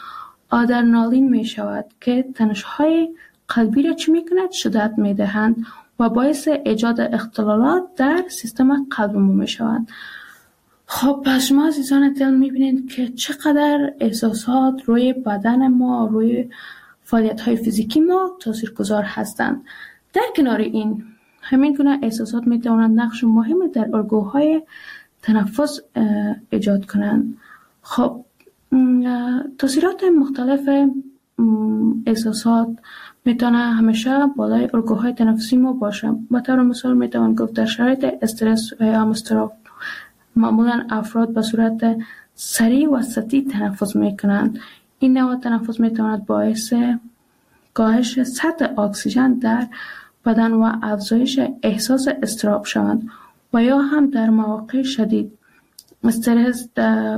S4: آدرنالین می شود که تنش‌های قلبی را چی می کند؟ شدت می دهند و باعث ایجاد اختلالات در سیستم قلب ما می شوند. خب پس شما عزیزان دل می بینید که چقدر احساسات روی بدن ما، روی فعالیت‌های فیزیکی ما تاثیرگذار هستند. در کنار این همین گونه احساسات می توانند نقش مهمی در الگوهای تنفس ایجاد کنند. خب تاثیرات مختلف احساسات میتونه همیشه بالای الگوهای تنفسی ما باشه. به طور مثال میتوان گفت در شرایط استرس و یا اضطراب معمولا افراد به صورت سریع و سطحی تنفس میکنند. این نوع تنفس میتواند باعث کاهش سطح اکسیژن در بدن و افزایش احساس اضطراب شوند و یا هم در مواقع شدید استرس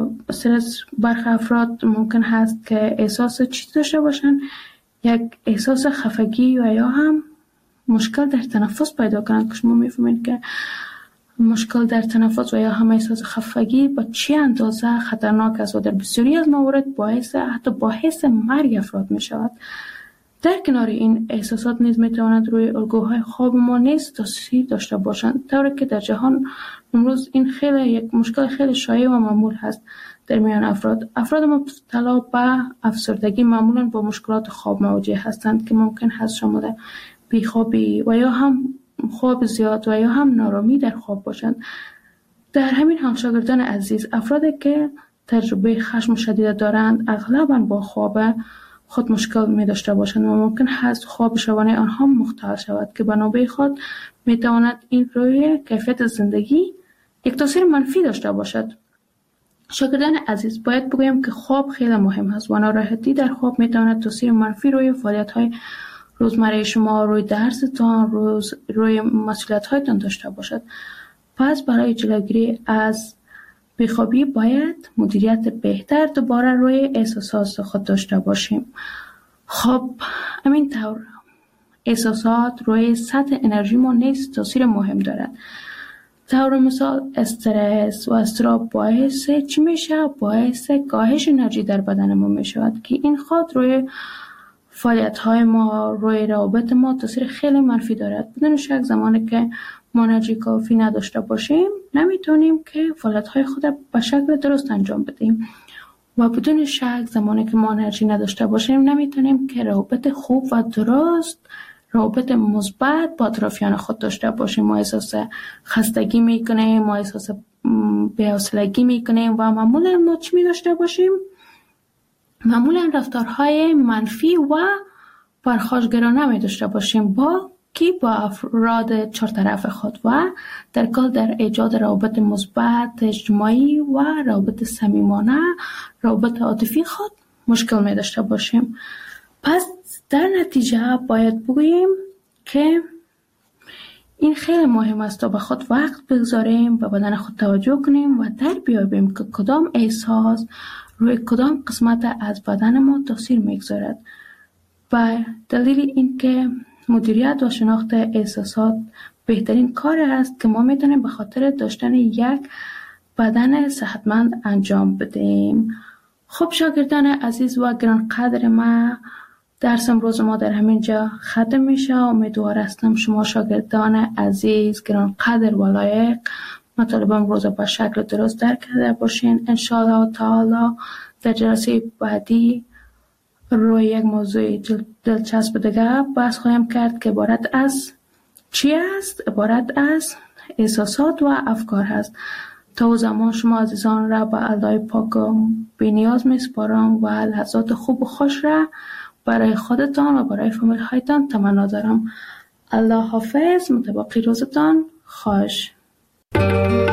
S4: برخی افراد ممکن هست که احساس چیز داشته باشند، یک احساس خفگی و یا هم مشکل در تنفس پیدا کنند که شما میفهمید که مشکل در تنفس و یا هم احساس خفگی با چه اندازه خطرناک است و در بسیاری از موارد باعث مرگ افراد می شود. در کنار این احساسات نیز می توانند روی الگوهای خواب ما نیز تاثیر داشته باشند، طوری که در جهان امروز این خیلی یک مشکل خیلی شایع و معمول هست در میان افراد مبتلا به افسردگی معمولا با مشکلات خواب مواجه هستند که ممکن هست شامل بیخوابی و یا هم خواب زیاد و یا هم نارامی در خواب باشند. در همین حال شاگردان عزیز، افرادی که تجربه خشم شدید دارند اغلباً با خواب خود مشکل می داشته باشند و ممکن هست خواب شبانه آنها مختل شود که به نوبه خود می تواند این روی کیفیت زندگی یک تاثیر منفی داشته باشد. شاگردان عزیز، باید بگویم که خواب خیلی مهم است و ناراحتی در خواب می تواند تاثیر منفی روی فعالیت‌های روزمره شما، روی درستان، روی مسئولیت‌هایتان داشته باشد. پس برای جلوگیری از بیخوابی باید مدیریت بهتر دوباره روی احساسات خود داشته باشیم. خب همین طور احساسات روی سطح انرژی ما نیز تاثیر مهم دارد. طور مثال استرس و اضطراب باعث چی میشه؟ باعث کاهش انرژی در بدن ما میشود که این خود روی فعالیت‌های ما، روی روابط ما تاثیر خیلی منفی دارد. بدون شک زمانی که ما انرژی کافی نداشته باشیم نمیتونیم که فعالیت‌های خود به شکل درست انجام بدیم و بدون شک زمانی که ما انرژی نداشته باشیم نمیتونیم که روابط خوب و درست، روابط مثبت با اطرافیان خود داشته باشیم. ما احساس خستگی میکنیم، ما احساس بی‌حوصلگی میکنیم و معمولا ما چی می داشته باشیم؟ معمولا رفتارهای منفی و پرخاشگرانه می داشته باشیم با افراد چهارطرف خود و در کل در ایجاد روابط مثبت اجتماعی و روابط صمیمانه، روابط عاطفی خود مشکل می داشته باشیم. پس در نتیجه باید بگوییم که این خیلی مهم است تا به خود وقت بگذاریم، به بدن خود توجه کنیم و در بیابیم که کدام احساس روی کدام قسمت از بدن ما تاثیر میگذارد. و دلیل این که مدیریت و شناخت احساسات بهترین کار است که ما میتونیم به خاطر داشتن یک بدن صحتمند انجام بدیم. خب شاگردان عزیز و گرانقدر ما، درس امروز ما در همین جا ختم میشه. امیدوار هستم شما شاگردان عزیز گرانقدر و لایق مطالب امروز به شکل درست درک کرده باشین. انشاءالله تعالی در جلسه بعدی روی یک موضوع دلچسب دیگه بحث خواهیم کرد که عبارت از چی است؟ عبارت از احساسات و افکار هست. تا زمان شما عزیزان را به الله پاک بی نیاز میسپارم و لحظات خوب و خوش را برای خودتان و برای فامیل هایتان تمنا دارم. الله حافظ. متباقی روزتان خوش.